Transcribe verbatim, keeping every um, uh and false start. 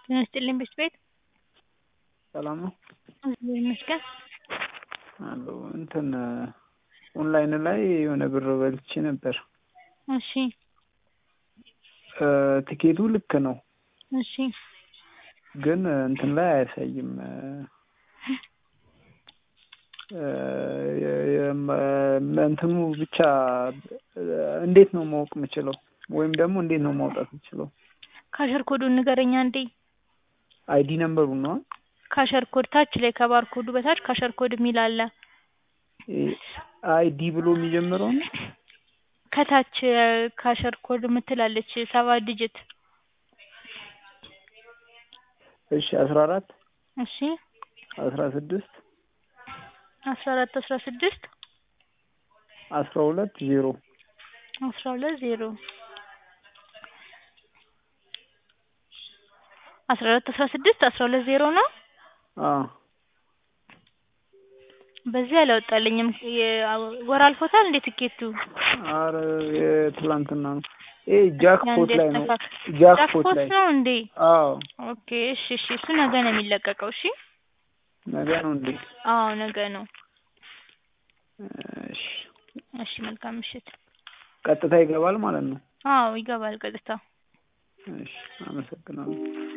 ጤና ይስጥልኝ ቤት ቤት ሰላም ነው? እግዚአብሔር ይመስገን። አሎ እንትን ኦንላይን ላይ የሆነ ብር በልቼ ነበር። እሺ ትኬቱ ልክ ነው፣ እሺ ግን እንትን ላይ አያሳይም። እንትኑ ብቻ እንዴት ነው ማወቅ የምችለው? ወይም ደግሞ እንዴት ነው ማውጣት የምችለው? ካሸር ኮዱን ንገረኛ እንዴ። አይዲ ነምበሩ ነው። ካሸር ኮድ ታች ላይ ከባር ኮዱ በታች ካሸር ኮድ የሚል አለ። አይዲ ብሎ የሚጀምረው ነው። ከታች ካሸር ኮድ የምትላለች ሰባት ዲጂት። እሺ አስራ አራት እሺ አስራ ስድስት አስራ አራት አስራ ስድስት አስራ ሁለት ዜሮ አስራ ሁለት ዜሮ አስራ አራት አስራ ስድስት አስራ ሁለት ዜሮ ነው። አዎ በዚህ አላወጣልኝም። ወር አልፎታል እንዴ ትኬቱ? አረ የትላንትና ነው። ኤ ጃክፖት ላይ ነው። ጃክፖት ላይ ነው እንዴ? አዎ ኦኬ እሺ እሺ እሱ ነገ ነው የሚለቀቀው። እሺ ነገ ነው እንዴ? አዎ ነገ ነው። እሺ እሺ መልካም ምሽት። ቀጥታ ይገባል ማለት ነው? አዎ ይገባል ቀጥታ። እሺ አመሰግናለሁ።